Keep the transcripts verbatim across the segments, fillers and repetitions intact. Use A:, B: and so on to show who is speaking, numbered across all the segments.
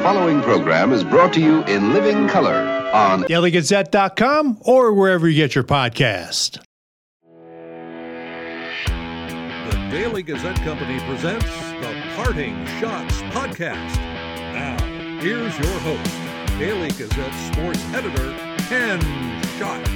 A: following program is brought to you in living color on
B: Daily Gazette dot com or wherever you get your podcast.
C: The Daily Gazette Company presents the Parting Shots Podcast. Now, here's your host, Daily Gazette sports editor, Ken Schott.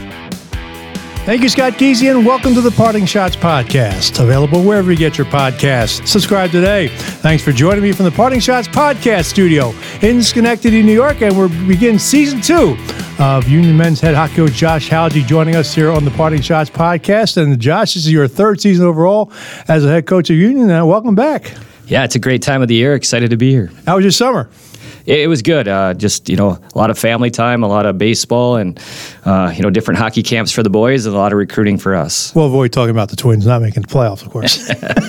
B: Thank you, Scott Geezy, and welcome to the Parting Shots Podcast, available wherever you get your podcasts. Subscribe today. Thanks for joining me from the Parting Shots Podcast studio in Schenectady, New York, and we're beginning season two of Union men's head hockey coach Josh Hauge joining us here on the Parting Shots Podcast. And Josh, this is your third season overall as a head coach of Union. Now, welcome back.
D: Yeah, it's a great time of the year. Excited to be here.
B: How was your summer?
D: It, it was good. Uh, just, you know, a lot of family time, a lot of baseball, and, uh, you know, different hockey camps for the boys, and a lot of recruiting for us.
B: We'll avoid talking about the Twins not making the playoffs, of course.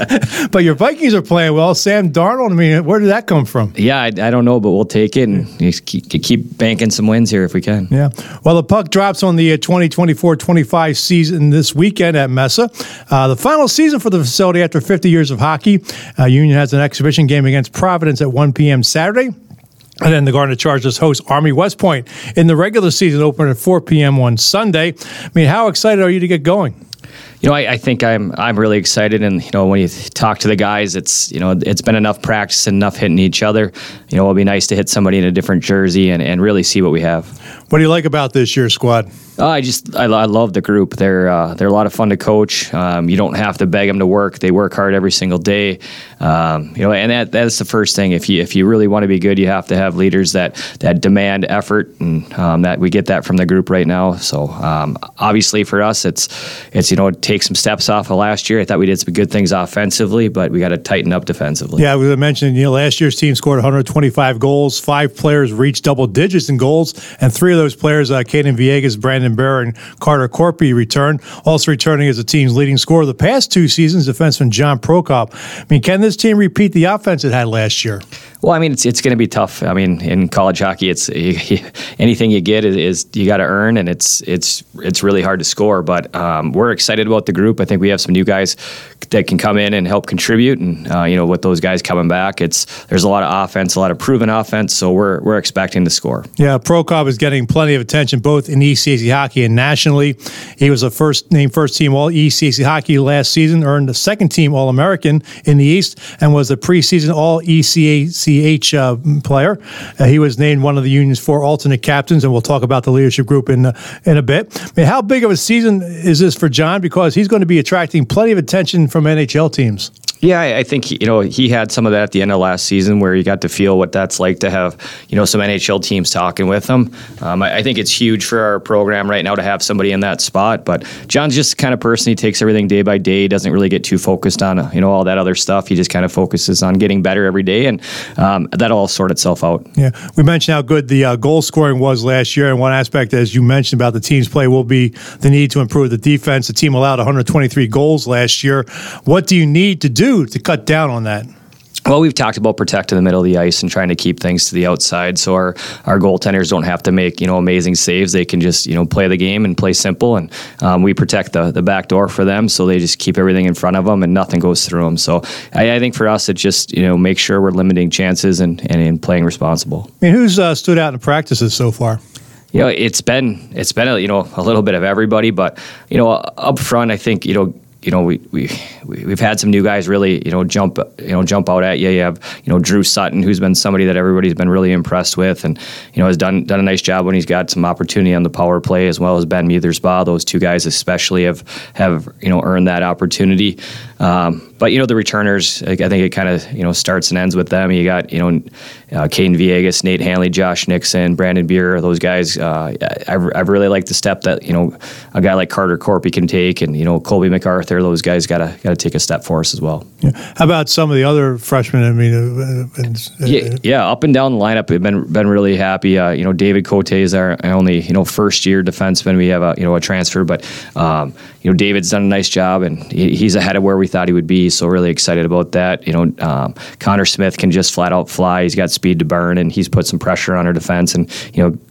B: But your Vikings are playing well. Sam Darnold, I mean, where did that come from?
D: Yeah, I, I don't know, but we'll take it and just keep, keep banking some wins here if we can.
B: Yeah. Well, the puck drops on the twenty twenty-four twenty-five season this weekend at Mesa. Uh, the final season for the facility after fifty years of hockey. Uh, Union has an exhibition game against Providence at one p.m. Saturday. And then the Garnet Chargers host Army West Point in the regular season opener at four p.m. on Sunday. I mean, how excited are you to get going?
D: You know, I, I think I'm I'm really excited, and you know, when you talk to the guys, it's you know, it's been enough practice and enough hitting each other. You know, it'll be nice to hit somebody in a different jersey and, and really see what we have.
B: What do you like about this year's squad?
D: Uh, I just I, I love the group. They're uh, they're a lot of fun to coach. Um, you don't have to beg them to work. They work hard every single day. Um, you know, and that that's the first thing. If you if you really want to be good, you have to have leaders that that demand effort, and um, that we get that from the group right now. So um, obviously for us, it's it's you know take some steps off of last year. I thought we did some good things offensively, but we got to tighten up defensively.
B: Yeah, we mentioned you know last year's team scored one hundred twenty-five goals. Five players reached double digits in goals, and three of those players, uh, Caden Villegas, Brandon Bear, and Carter Corpy, returned. Also returning as the team's leading scorer the past two seasons, defenseman John Prokop. I mean, can this team repeat the offense it had last year?
D: Well, I mean, it's it's going to be tough. I mean, in college hockey, it's you, you, anything you get is, is you got to earn, and it's it's it's really hard to score. But um, we're excited about the group. I think we have some new guys that can come in and help contribute. And uh, you know, with those guys coming back, it's there's a lot of offense, a lot of proven offense. So we're we're expecting to score.
B: Yeah, Prokop is getting plenty of attention both in E C A C hockey and nationally. He was a first named first team All E C A C hockey last season, earned the second team All American in the East, and was a preseason All E C A C H uh, player. Uh, he was named one of the Union's four alternate captains, and we'll talk about the leadership group in uh, in a bit. I mean, how big of a season is this for John? Because he's going to be attracting plenty of attention from N H L teams.
D: Yeah, I think, you know, he had some of that at the end of last season where you got to feel what that's like to have, you know, some N H L teams talking with him. Um, I, I think it's huge for our program right now to have somebody in that spot. But John's just the kind of person, he takes everything day by day, doesn't really get too focused on, you know, all that other stuff. He just kind of focuses on getting better every day, and um, that'll all sort itself out.
B: Yeah, we mentioned how good the uh, goal scoring was last year, and one aspect, as you mentioned, about the team's play will be the need to improve the defense. The team allowed one hundred twenty-three goals last year. What do you need to do to cut down on that?
D: Well, we've talked about protecting the middle of the ice and trying to keep things to the outside, so our, our goaltenders don't have to make, you know, amazing saves. They can just, you know, play the game and play simple, and um, we protect the, the back door for them, so they just keep everything in front of them and nothing goes through them. So I, I think for us, it just, you know, make sure we're limiting chances and, and, and playing responsible.
B: I mean, who's uh, stood out in practices so far?
D: You know, it's been it's been a, you know a little bit of everybody, but you know, up front, I think you know. You know, we, we, we've had some new guys really, you know, jump, you know, jump out at you. You have, you know, Drew Sutton, who's been somebody that everybody's been really impressed with, and, you know, has done done a nice job when he's got some opportunity on the power play, as well as Ben Muthersbaugh. Those two guys especially have, have you know, earned that opportunity. Um, but, you know, the returners, I think it kind of, you know, starts and ends with them. You got, you know, uh, Caden Villegas, Nate Hanley, Josh Nixon, Brandon Beer, those guys. Uh, I've, I've really liked the step that, you know, a guy like Carter Corpy can take, and, you know, Colby MacArthur. Those guys got to got to take a step for us as well.
B: Yeah. How about some of the other freshmen? I mean, uh, uh,
D: yeah, yeah, up and down the lineup, we've been been really happy. Uh, you know, David Cote is our only you know first year defenseman. We have a you know a transfer, but um, you know David's done a nice job, and he, he's ahead of where we thought he would be. So really excited about that. You know, um, Connor Smith can just flat out fly. He's got speed to burn, and he's put some pressure on our defense. And you know,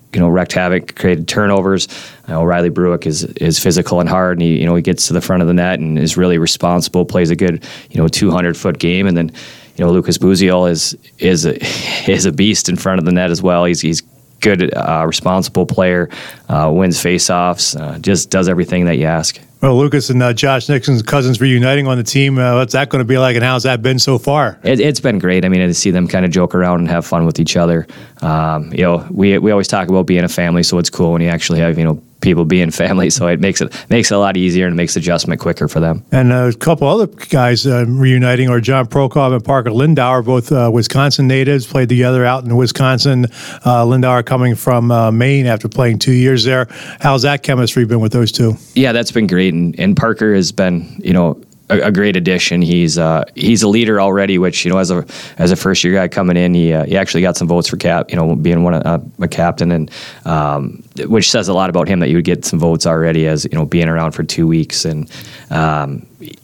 D: you know, wreaked havoc, created turnovers. You know, Riley Bruick is is physical and hard, and he, you know, he gets to the front of the net and is really responsible, plays a good, you know, two hundred foot game. And then, you know, Lucas Buziel is is a, is a beast in front of the net as well. He's he's good, uh, responsible player, uh, wins faceoffs, uh, just does everything that you ask.
B: Well, Lucas and uh, Josh Nixon's cousins reuniting on the team. Uh, what's that going to be like, and how's that been so far?
D: It, it's been great. I mean, to see them kind of joke around and have fun with each other. Um, you know, we we always talk about being a family, so it's cool when you actually have, you know, people being family. So it makes it makes it a lot easier and makes adjustment quicker for them. And
B: uh, a couple other guys uh, reuniting are John Prokop and Parker Lindauer, both uh, Wisconsin natives, played together out in Wisconsin. Uh, Lindauer coming from uh, Maine after playing two years there. How's that chemistry been with those two?
D: Yeah, that's been great. And, and Parker has been, you know, a, a great addition. He's uh, he's a leader already, which, you know, as a as a first year guy coming in, he uh, he actually got some votes for cap, you know, being one of, uh, a captain, and um, which says a lot about him that you would get some votes already as, you know, being around for two weeks. And um,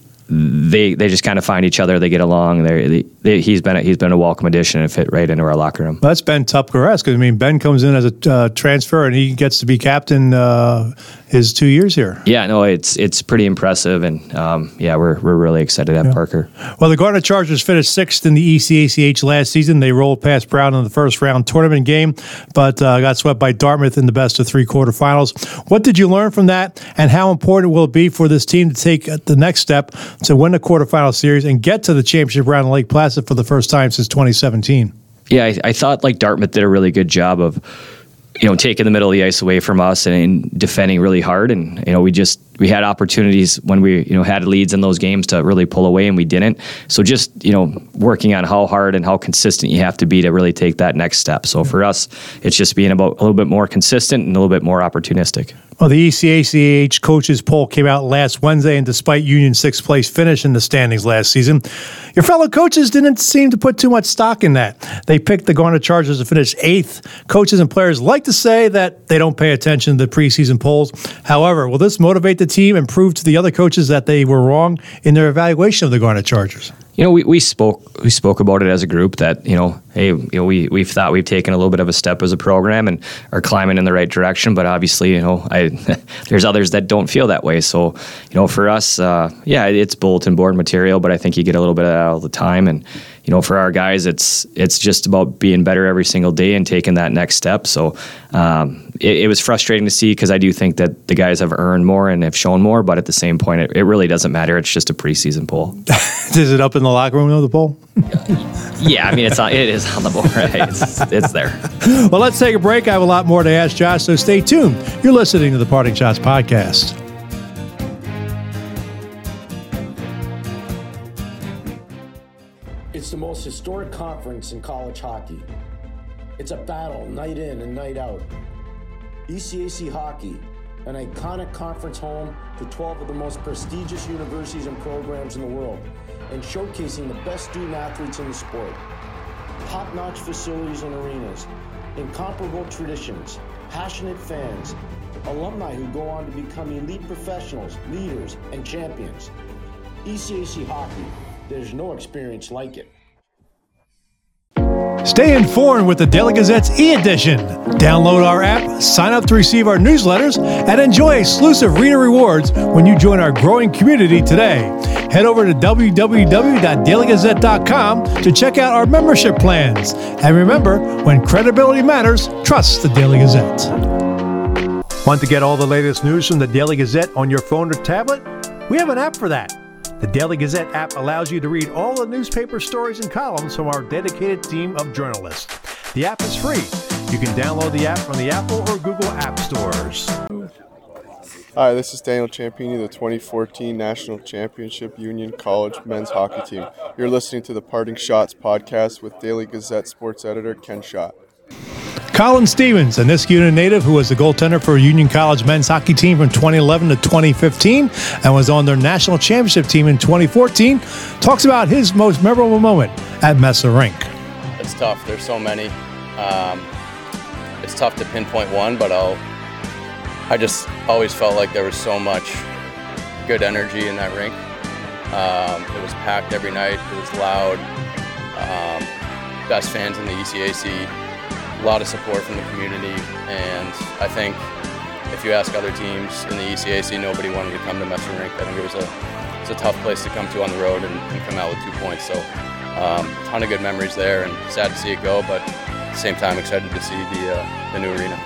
D: they they just kind of find each other. They get along. They, they he's been a, he's been a welcome addition and fit right into our locker room.
B: Well, that's Ben Tupker-esque. I mean, Ben comes in as a uh, transfer and he gets to be captain uh, his two years here.
D: Yeah, no, it's it's pretty impressive, and um, yeah, we're we're really excited to have
B: yeah.
D: Parker.
B: Well, the Garnet Chargers finished sixth in the E C A C H last season. They rolled past Brown in the first round tournament game, but uh, got swept by Dartmouth in the best of three quarterfinals. What did you learn from that, and how important will it be for this team to take the next step to win the quarterfinal series and get to the championship round in Lake Placid for the first time since twenty seventeen?
D: Yeah, I, I thought like Dartmouth did a really good job of, you know, taking the middle of the ice away from us and defending really hard. And, you know, we just, we had opportunities when we, you know, had leads in those games to really pull away, and we didn't. So just, you know, working on how hard and how consistent you have to be to really take that next step. So for us, it's just being about a little bit more consistent and a little bit more opportunistic.
B: Well, the E C A C H coaches poll came out last Wednesday, and despite Union's sixth place finish in the standings last season, your fellow coaches didn't seem to put too much stock in that. They picked the Garnet Chargers to finish eighth. Coaches and players like to say that they don't pay attention to the preseason polls. However, will this motivate the team and prove to the other coaches that they were wrong in their evaluation of the Garnet Chargers?
D: You know, we, we spoke we spoke about it as a group that, you know, hey, you know, we we've thought we've taken a little bit of a step as a program and are climbing in the right direction. But obviously, you know, I there's others that don't feel that way. So, you know, for us, uh, yeah, it's bulletin board material, but I think you get a little bit of that all the time. And, you know, for our guys, it's it's just about being better every single day and taking that next step. So um, it, it was frustrating to see, because I do think that the guys have earned more and have shown more. But at the same point, it, it really doesn't matter. It's just a preseason poll.
B: Is it up in the locker room of the poll?
D: Yeah, I mean, it's on, it is on the board. Right? It's, it's there.
B: Well, let's take a break. I have a lot more to ask Josh, so stay tuned. You're listening to the Parting Shots Podcast.
E: It's the most historic conference in college hockey. It's a battle night in and night out. E C A C Hockey, an iconic conference home to twelve of the most prestigious universities and programs in the world, and showcasing the best student athletes in the sport. Top-notch facilities and arenas, incomparable traditions, passionate fans, alumni who go on to become elite professionals, leaders, and champions. E C A C Hockey, there's no experience like it.
B: Stay informed with the Daily Gazette's e-edition. Download our app, sign up to receive our newsletters, and enjoy exclusive reader rewards when you join our growing community today. Head over to w w w dot daily gazette dot com to check out our membership plans. And remember, when credibility matters, trust the Daily Gazette. Want to get all the latest news from the Daily Gazette on your phone or tablet? We have an app for that. The Daily Gazette app allows you to read all the newspaper stories and columns from our dedicated team of journalists. The app is free. You can download the app from the Apple or Google App Stores.
F: Hi, this is Daniel Ciampini, the twenty fourteen National Championship Union College Men's Hockey Team. You're listening to the Parting Shots podcast with Daily Gazette sports editor Ken Schott.
B: Colin Stevens, a Niskayuna native who was the goaltender for Union College men's hockey team from twenty eleven to twenty fifteen and was on their national championship team in twenty fourteen, talks about his most memorable moment at Mesa Rink.
G: It's tough. There's so many. Um, it's tough to pinpoint one, but I'll, I just always felt like there was so much good energy in that rink. Um, it was packed every night. It was loud. Um, best fans in the E C A C. a lot of support from the community, and I think if you ask other teams in the E C A C, nobody wanted to come to Messer Rink. I think it was a it's a tough place to come to on the road and, and come out with two points. So um, a ton of good memories there, and sad to see it go, but at the same time excited to see the uh, the new arena.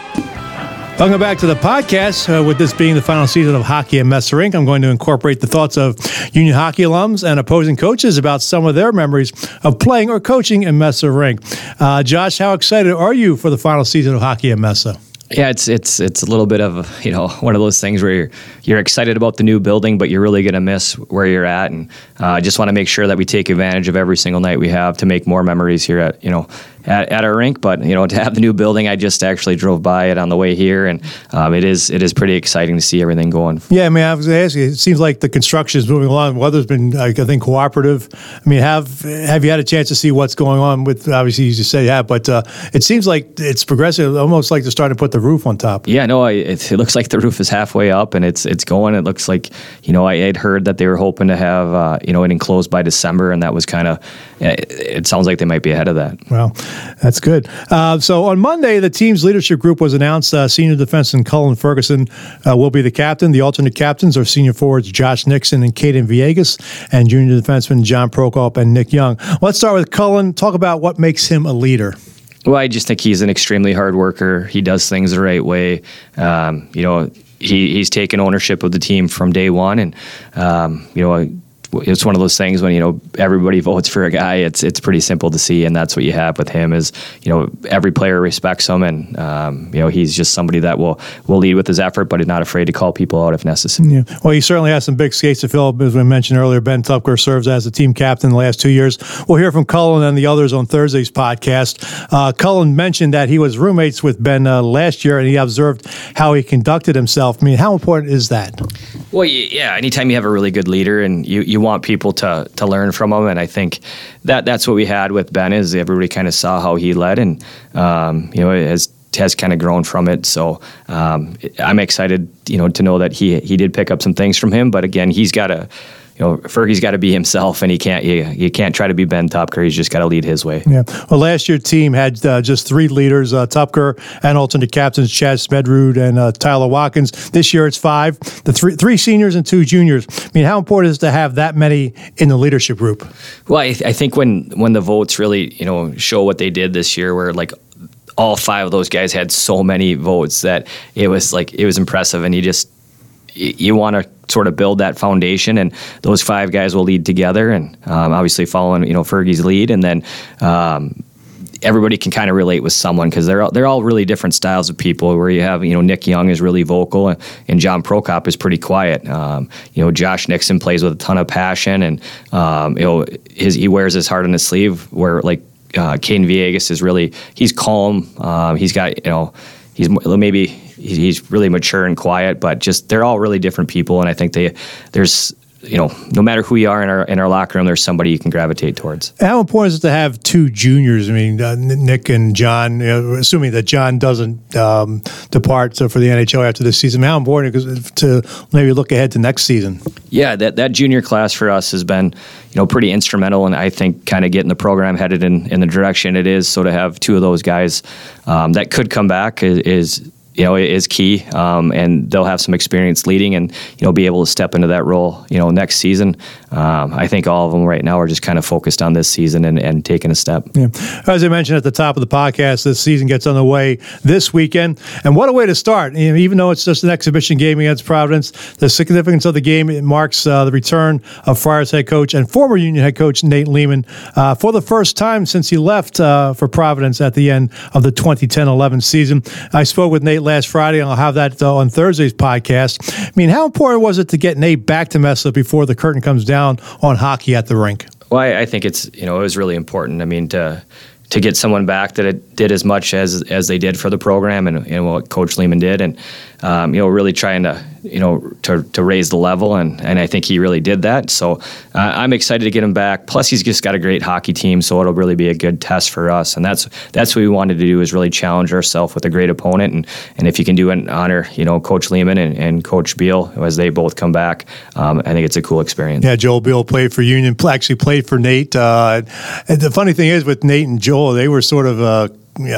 B: Welcome back to the podcast. Uh, with this being the final season of hockey at Messer Rink, I'm going to incorporate the thoughts of Union hockey alums and opposing coaches about some of their memories of playing or coaching in Messer Rink. Uh, Josh, how excited are you for the final season of hockey at Messer?
D: Yeah, it's it's it's a little bit of, you know, one of those things where you're you're excited about the new building, but you're really going to miss where you're at, and I uh, just want to make sure that we take advantage of every single night we have to make more memories here at you know at, at our rink. But you know, to have the new building, I just actually drove by it on the way here, and um, it is it is pretty exciting to see everything going.
B: Yeah, I mean, I was going to ask you. It seems like the construction is moving along. The weather's been, like, I think, cooperative. I mean, have have you had a chance to see what's going on with? Obviously, you just said yeah, but uh, it seems like it's progressive, almost like they're starting to put the roof on top.
D: Yeah, no, I, it, it looks like the roof is halfway up, and it's it's going. It looks like, you know, I had heard that they were hoping to have, uh, you know, it enclosed by December, and that was kind of, it, it sounds like they might be ahead of that.
B: Well, that's good. Uh, so on Monday, the team's leadership group was announced. Uh, senior defenseman Cullen Ferguson uh, will be the captain. The alternate captains are senior forwards Josh Nixon and Caden Villegas, and junior defensemen John Prokop and Nick Young. Let's start with Cullen. Talk about what makes him a leader.
D: Well, I just think he's an extremely hard worker. He does things the right way. Um, you know, he, he's taken ownership of the team from day one, and um, you know, it's one of those things when, you know, everybody votes for a guy, it's it's pretty simple to see, and that's what you have with him is, you know, every player respects him, and um, you know, he's just somebody that will will lead with his effort, but is not afraid to call people out if necessary.
B: Yeah. Well, he certainly has some big skates to fill. As we mentioned earlier, Ben Tupker serves as the team captain the last two years. We'll hear from Cullen and the others on Thursday's podcast. Uh, Cullen mentioned that he was roommates with Ben uh, last year, and he observed how he conducted himself. I mean, how important is that?
D: Well, yeah, anytime you have a really good leader and you, you want people to to learn from him, and I think that that's what we had with Ben is everybody kind of saw how he led, and um, you know, it has has kind of grown from it. So um, I'm excited, you know, to know that he he did pick up some things from him, but again, he's got to. You know, Fergie's got to be himself, and he can't. You, you can't try to be Ben Tupker. He's just got to lead his way.
B: Yeah. Well, last year's team had uh, just three leaders: uh, Tupker and alternate captains Chad Smedrud and uh, Tyler Watkins. This year it's five: the three three seniors and two juniors. I mean, how important is it to have that many in the leadership group?
D: Well, I, th- I think when when the votes really, you know, show what they did this year, where like all five of those guys had so many votes that it was like it was impressive, and you just you, you want to sort of build that foundation, and those five guys will lead together, and um, obviously following, you know, Fergie's lead, and then um, everybody can kind of relate with someone because they're all, they're all really different styles of people. Where you have, you know, Nick Young is really vocal, and, and John Prokop is pretty quiet. Um, you know, Josh Nixon plays with a ton of passion, and um, you know, his he wears his heart on his sleeve. Where like uh, Caden Villegas is really he's calm. Um, he's got, you know, he's maybe. He's really mature and quiet, but just they're all really different people, and I think they there's you know no matter who you are in our in our locker room, there's somebody you can gravitate towards.
B: How important is it to have two juniors? I mean, uh, Nick and John. You know, assuming that John doesn't um, depart so for the N H L after this season, how important is it to maybe look ahead to next season?
D: Yeah, that that junior class for us has been, you know, pretty instrumental, and I think kind of getting the program headed in, in the direction it is. So to have two of those guys um, that could come back is. is you know, is key, um, and they'll have some experience leading and, you know, be able to step into that role, you know, next season. Um, I think all of them right now are just kind of focused on this season and, and taking a step. Yeah.
B: As I mentioned at the top of the podcast, this season gets underway this weekend, and what a way to start. You know, even though it's just an exhibition game against Providence, the significance of the game, it marks uh, the return of Friars head coach and former Union head coach Nate Lehman uh, for the first time since he left uh, for Providence at the end of the twenty ten eleven season. I spoke with Nate last Friday, and I'll have that uh, on Thursday's podcast. I mean, how important was it to get Nate back to Messer before the curtain comes down on hockey at the rink?
D: Well, I, I think it's, you know, it was really important. I mean, to to get someone back that it did as much as as they did for the program, and, and what Coach Lehman did, and um, you know, really trying to, you know, to to raise the level, and, and I think he really did that. So uh, I'm excited to get him back. Plus, he's just got a great hockey team, so it'll really be a good test for us. And that's that's what we wanted to do, is really challenge ourselves with a great opponent. And and if you can do it and honor, you know, Coach Lehman and, and Coach Beal as they both come back, um, I think it's a cool experience.
B: Yeah, Joel Beal played for Union, actually played for Nate. Uh, and the funny thing is with Nate and Joel, they were sort of uh, you know,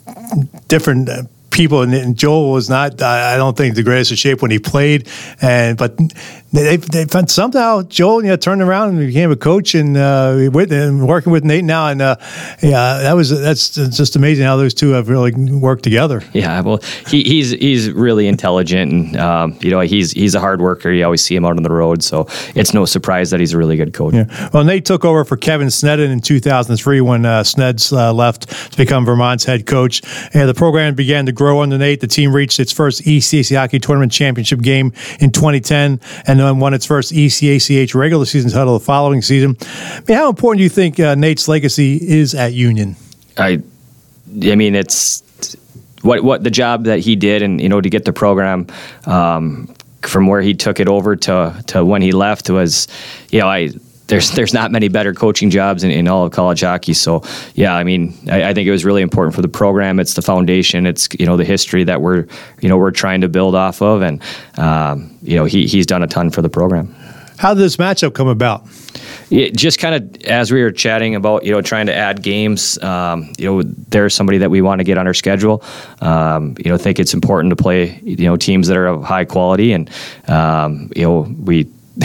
B: different. Uh, people and, and Joel was not I don't think the greatest of shape when he played, and but they they found somehow Joel you know turned around and became a coach and uh, with and working with Nate now, and uh, yeah that was that's just amazing how those two have really worked together.
D: Yeah, well he, he's he's really intelligent and um, you know he's he's a hard worker. You always see him out on the road, so it's no surprise that he's a really good coach.
B: Yeah. Well, Nate took over for Kevin Sneddon in two thousand three when uh, Sneds uh, left to become Vermont's head coach, and the program began to grow under Nate. The team reached its first E C A C Hockey Tournament Championship game in twenty ten and then won its first E C A C H regular season title the following season. I mean, how important do you think uh, Nate's legacy is at Union?
D: I, I mean, it's what what the job that he did, and you know, to get the program um, from where he took it over to to when he left was, you know, I. There's there's not many better coaching jobs in, in all of college hockey. So yeah, I mean, I, I think it was really important for the program. It's the foundation. It's you know the history that we're you know we're trying to build off of, and um, you know he he's done a ton for the program.
B: How did this matchup come about?
D: It just kind of as we were chatting about you know trying to add games. Um, you know, there's somebody that we want to get on our schedule. Um, you know, think it's important to play you know teams that are of high quality, and um, you know we.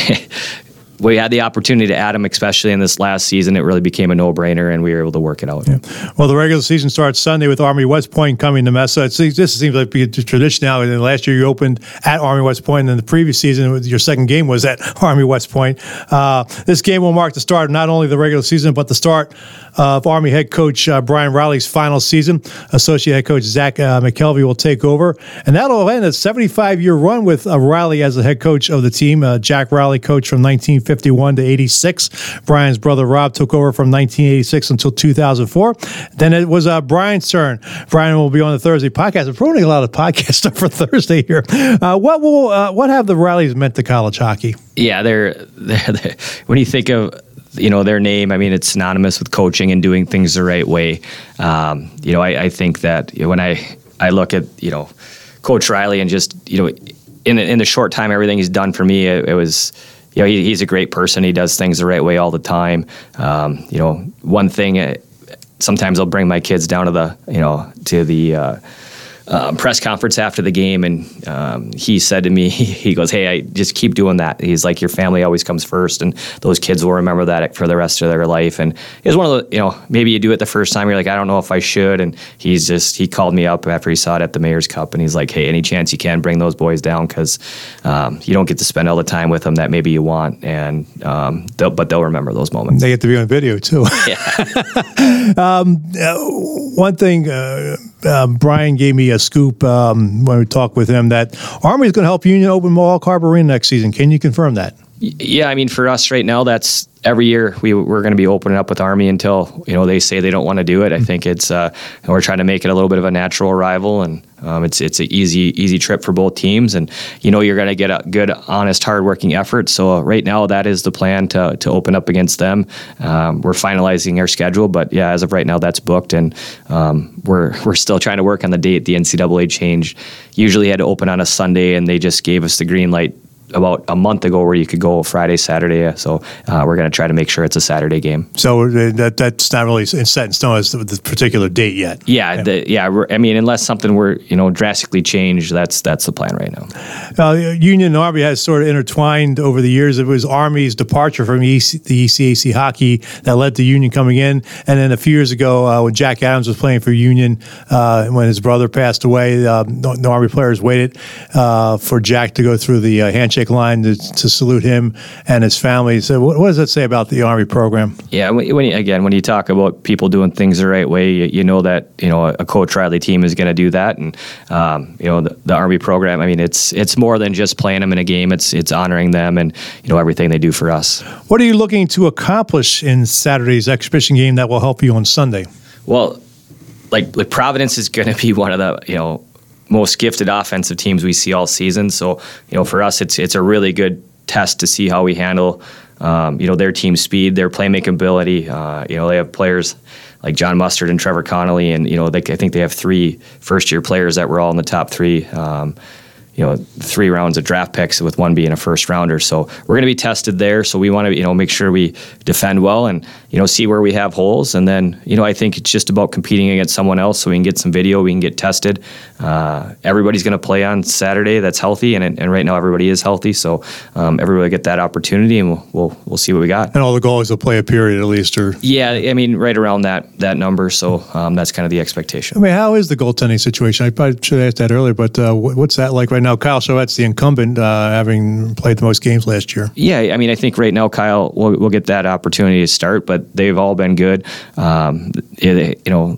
D: We had the opportunity to add him, especially in this last season. It really became a no-brainer, and we were able to work it out. Yeah.
B: Well, the regular season starts Sunday with Army West Point coming to Mesa. It's, this seems like a tradition now. And last year you opened at Army West Point, and then the previous season, your second game was at Army West Point. Uh, this game will mark the start of not only the regular season, but the start of Army head coach uh, Brian Riley's final season. Associate head coach Zach uh, McKelvey will take over, and that'll end a seventy-five-year run with uh, Riley as the head coach of the team. Uh, Jack Riley coached from nineteen fifty-one to eighty-six. Brian's brother Rob took over from nineteen eighty-six until two thousand four. Then it was uh, Brian's turn. Brian will be on the Thursday podcast. We're promoting a lot of podcast stuff for Thursday here. Uh, what will uh, what have the Rileys meant to college hockey?
D: Yeah, they're, they're, they're when you think of you know their name, I mean it's synonymous with coaching and doing things the right way. Um, you know, I, I think that you know, when I I look at you know Coach Riley and just you know in in the short time everything he's done for me, it, it was. You know, he, he's a great person. He does things the right way all the time. Um, you know, one thing, uh, sometimes I'll bring my kids down to the, you know, to the uh, uh, press conference after the game, and um, he said to me, he goes, "Hey, I just keep doing that." He's like, "Your family always comes first, and those kids will remember that for the rest of their life." And it was one of the, you know, maybe you do it the first time, you're like, "I don't know if I should." And he's just, he called me up after he saw it at the Mayor's Cup, and he's like, "Hey, any chance you can bring those boys down, because um, you don't get to spend all the time with them that maybe you want, and um, they'll, but they'll remember those moments."
B: They get to be on video too.
D: Yeah.
B: um, uh, one thing, uh, uh, Brian gave me a scoop um, when we talked with him that Army is going to help Union open Mohawk Harbor Arena next season. Can you confirm that?
D: Yeah, I mean, for us right now, that's every year we, we're going to be opening up with Army until, you know, they say they don't want to do it. I think it's, uh, we're trying to make it a little bit of a natural rival, and um, it's it's an easy, easy trip for both teams. And, you know, you're going to get a good, honest, hardworking effort. So right now that is the plan to to open up against them. Um, we're finalizing our schedule, but yeah, as of right now, that's booked. And um, we're, we're still trying to work on the date. The N C double A changed. Usually had to open on a Sunday, and they just gave us the green light about a month ago where you could go Friday, Saturday. So uh, we're going to try to make sure it's a Saturday game.
B: So that that's not really set in stone as the, the particular date yet.
D: Yeah, yeah. The, yeah. I mean, unless something were you know drastically changed, that's that's the plan right now.
B: Uh, Union and Army has sort of intertwined over the years. It was Army's departure from E C, the E C A C hockey that led to Union coming in, and then a few years ago uh, when Jack Adams was playing for Union, uh, when his brother passed away, uh, the, the Army players waited uh, for Jack to go through the uh, handshake line to, to salute him and his family. So what, what does that say about the Army program?
D: Yeah, when, when you, again, when you talk about people doing things the right way, you, you know that you know a Coach Riley team is going to do that, and um, you know the, the Army program. I mean, it's it's more than just playing them in a game. It's it's honoring them and you know everything they do for us.
B: What are you looking to accomplish in Saturday's exhibition game that will help you on Sunday?
D: Well, like like Providence is going to be one of the you know. most gifted offensive teams we see all season. So, you know, for us, it's it's a really good test to see how we handle, um, you know, their team speed, their playmaking ability. Uh, you know, they have players like John Mustard and Trevor Connolly, and, you know, they, I think they have three first-year players that were all in the top three, um, you know, three rounds of draft picks with one being a first-rounder. So we're going to be tested there. So we want to, you know, make sure we defend well. And, you know, see where we have holes. And then, you know, I think it's just about competing against someone else so we can get some video, we can get tested. Uh, everybody's going to play on Saturday that's healthy, and and right now everybody is healthy. So um, everybody get that opportunity, and we'll, we'll we'll see what we got.
B: And all the goalies will play a period at least, or
D: yeah, I mean, right around that that number. So um, that's kind of the expectation.
B: I mean, how is the goaltending situation? I probably should have asked that earlier, but uh, what's that like right now? Kyle Chauvette's the incumbent, uh, having played the most games last year.
D: Yeah, I mean, I think right now Kyle will will get that opportunity to start, but they've all been good. Um, you know.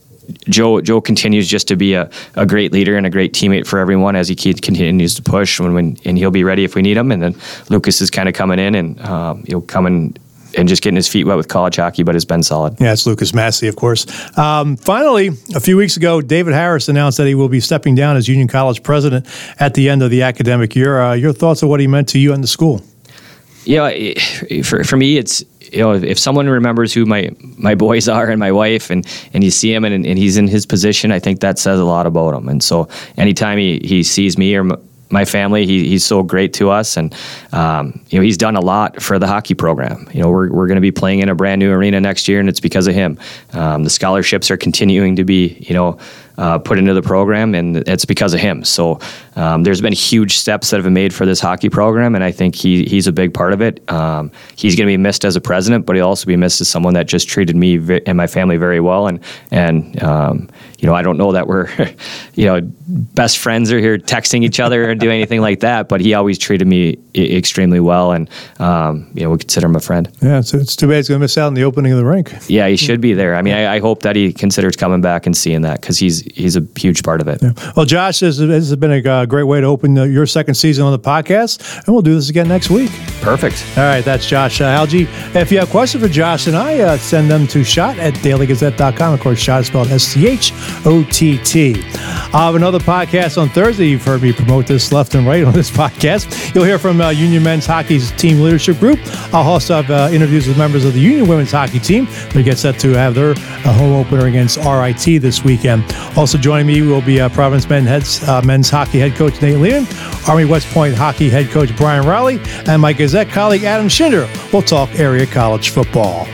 D: Joe Joe continues just to be a, a great leader and a great teammate for everyone as he keep, continues to push, when, when and he'll be ready if we need him. And then Lucas is kind of coming in and um, you know coming and just getting his feet wet with college hockey, but has been solid.
B: Yeah, it's Lucas Massey, of course. Um, finally, a few weeks ago, David Harris announced that he will be stepping down as Union College president at the end of the academic year. Uh, your thoughts on what he meant to you and the school?
D: Yeah, for for me, it's, you know, if someone remembers who my, my boys are and my wife, and, and you see him and, and he's in his position, I think that says a lot about him. And so anytime he, he sees me or m- my family, he, he's so great to us. And, um, you know, he's done a lot for the hockey program. You know, we're, we're going to be playing in a brand new arena next year, and it's because of him. Um, the scholarships are continuing to be, you know, Uh, put into the program, and it's because of him. So um, there's been huge steps that have been made for this hockey program, and I think he he's a big part of it. Um, he's going to be missed as a president, but he'll also be missed as someone that just treated me vi- and my family very well. And and um, you know, I don't know that we're you know best friends or here texting each other or doing anything like that, but he always treated me I- extremely well, and um, you know, we consider him a friend.
B: Yeah, it's, it's too bad he's going to miss out on the opening of the rink.
D: Yeah, he should be there. I mean, I, I hope that he considers coming back and seeing that, because he's he's a huge part of it.
B: Yeah. Well, Josh, this, this has been a uh, great way to open uh, your second season on the podcast, and we'll do this again next week.
D: Perfect.
B: All right, that's Josh uh, Algie. If you have questions for Josh and I, uh, send them to shot at daily gazette dot com. Of course, shot is spelled S T H O T T. I'll have another podcast on Thursday. You've heard me promote this left and right on this podcast. You'll hear from uh, Union Men's Hockey's team leadership group. I'll also have uh, interviews with members of the Union Women's Hockey team. They get set to have their uh, home opener against R I T this weekend. Also joining me will be uh, Providence Men heads, uh, men's hockey head coach Nate Lehman, Army West Point hockey head coach Brian Rowley, and my Gazette colleague Adam Schinder will talk area college football.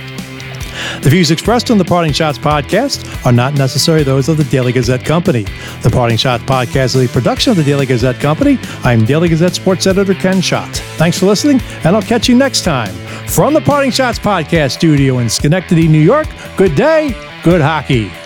B: The views expressed on the Parting Shots podcast are not necessarily those of the Daily Gazette Company. The Parting Shots podcast is a production of the Daily Gazette Company. I'm Daily Gazette sports editor Ken Schott. Thanks for listening, and I'll catch you next time. From the Parting Shots podcast studio in Schenectady, New York, good day, good hockey.